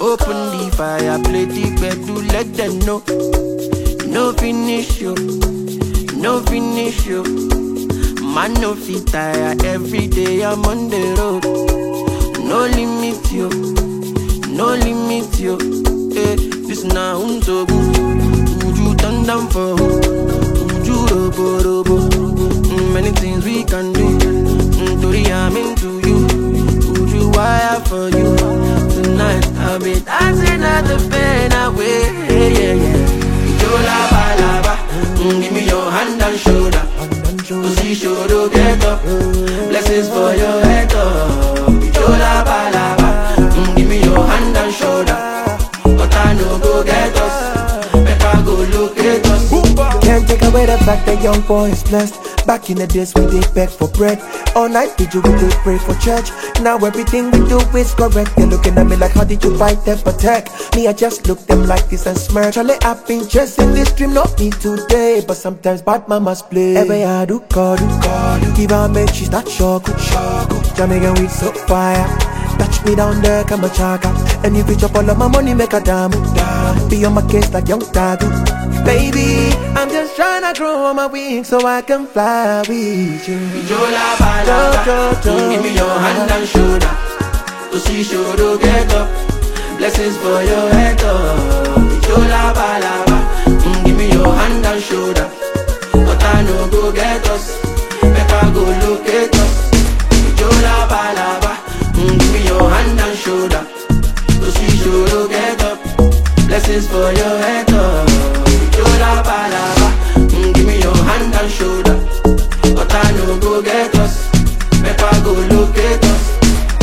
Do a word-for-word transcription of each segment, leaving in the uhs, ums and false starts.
Open the fire, play the bed, do let them know. No finish you, no finish you. Man no fit tire, every day I'm on the road. No limit you, no limit you. Eh, this now unso good. Would you turn down for who? Would you robo robo? Mm, many things we can do. Mm, Tori, I'm into you. Would you wire for you? Tonight I'll be dancing at the pen away. Yeah, yeah, yeah. Jola balaba, mm, give me your hand and shoulder. Pussy shoulder get up, blessings for your head up. Jola balaba, mm, give me your hand and shoulder. But I no go get us, make I go look at us. Can't take away the fact that young boy is blessed. Back in the days we did beg for bread. All night we do, we did pray for church. Now everything we do is correct. They're looking at me like, how did you fight them protect? Me, I just look them like this and smirk. Charlie, I've been chasing this dream, not me today. But sometimes bad mamas play. Every I do call, do call. Give her make she's not shock. Jamaican weed so fire. Touch me down there, come a chaka. And if you chop all of my money, make a damn. Be on my case like young tattoo. Baby, I'm just trying to grow on my wings so I can fly with you. Jola balaba, give me your hand and shoulder. To see shoulder get up, blessings for your head up. Jola balaba, give me your hand and shoulder. But I no go get us, make I go look at us. Jola balaba, give me your hand and shoulder. To see shoulder get up, blessings for your head up. Jola balaba, mm, give me your hand and shoulder. But I no go get us, make I go look at us.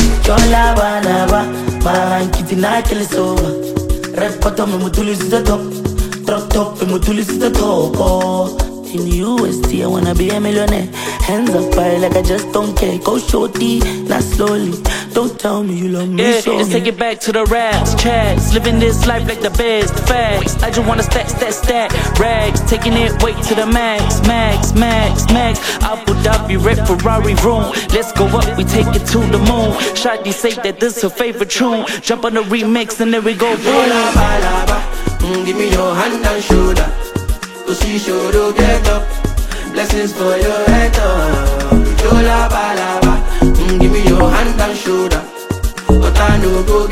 Jola balaba, man kitty like a soba. Red bottom, me mutulis is the top. Drop top, me mutulis is the top. Oh. In the U S D, I wanna be a millionaire. Hands up high like I just don't care. Go shorty, not slowly. Don't tell me you love me. Yeah, show let's me. take it back to the raps, chats. Living this life like the best, the facts. I just wanna stack, stack, stack. Rags, taking it way to the max, max, max, max. Abu Dhabi, red Ferrari room. Let's go up, we take it to the moon. Shawty say that this her favorite tune. Jump on the remix and there we go. Jola balaba, mm, give me your hand and shoulder. To see shoulder get up, blessings for your head up. Jola balaba, mm, give me your hand and shoulder. But I no go